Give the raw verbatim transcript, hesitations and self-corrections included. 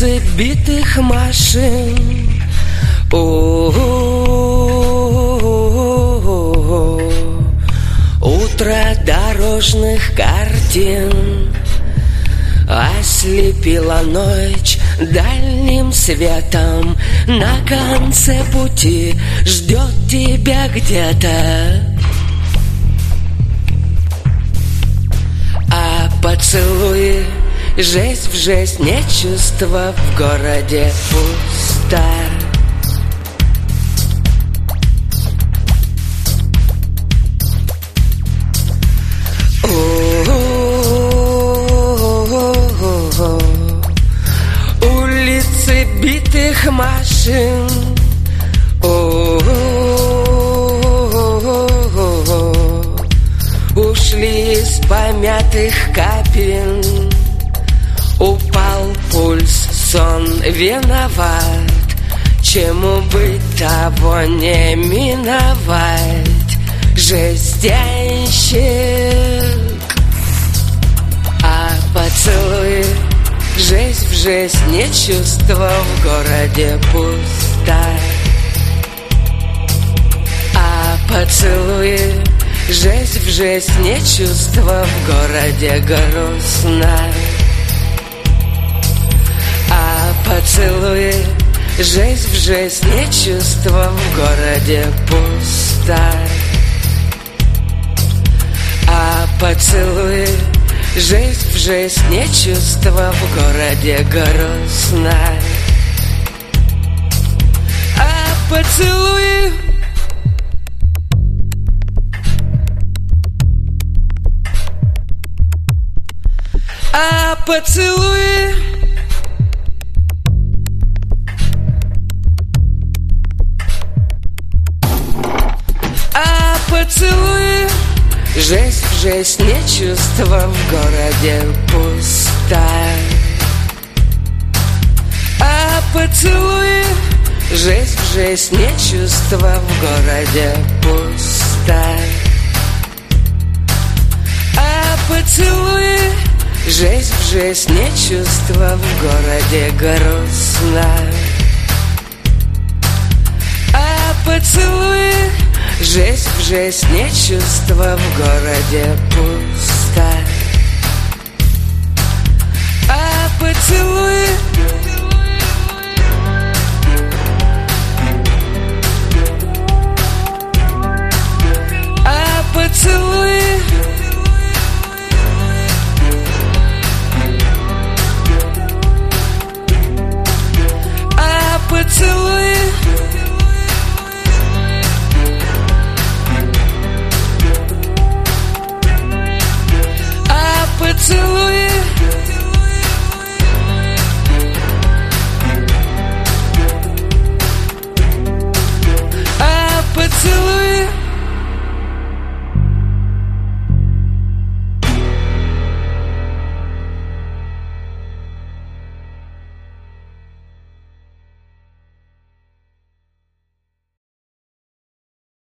улицы битых машин. О-о-о-о-о. Утро дорожных картин ослепила ночь дальним светом. На конце пути ждет тебя где-то. А поцелуи жесть в жесть, не чувства в городе пусто. Улицы битых машин. Ушли из помятых кабин. Упал пульс, сон виноват. Чему быть, того не миновать. Жестянщик. А поцелуй жесть в жесть, не чувства в городе пусто. А поцелуй жесть в жесть, не чувства в городе грустно. А поцелуй жесть в жесть, не чувства в городе пусто. А поцелуй жесть в жесть, не чувства в городе грустно. А поцелуй А поцелуй А поцелуй жесть в жесть, не чувства в городе пусто. А поцелуй жесть в жесть, не чувства в городе пусто. А поцелуй жесть в жесть, не чувства в городе грустно. А поцелуй жесть в жесть, не чувства в городе пусто. А поцелуй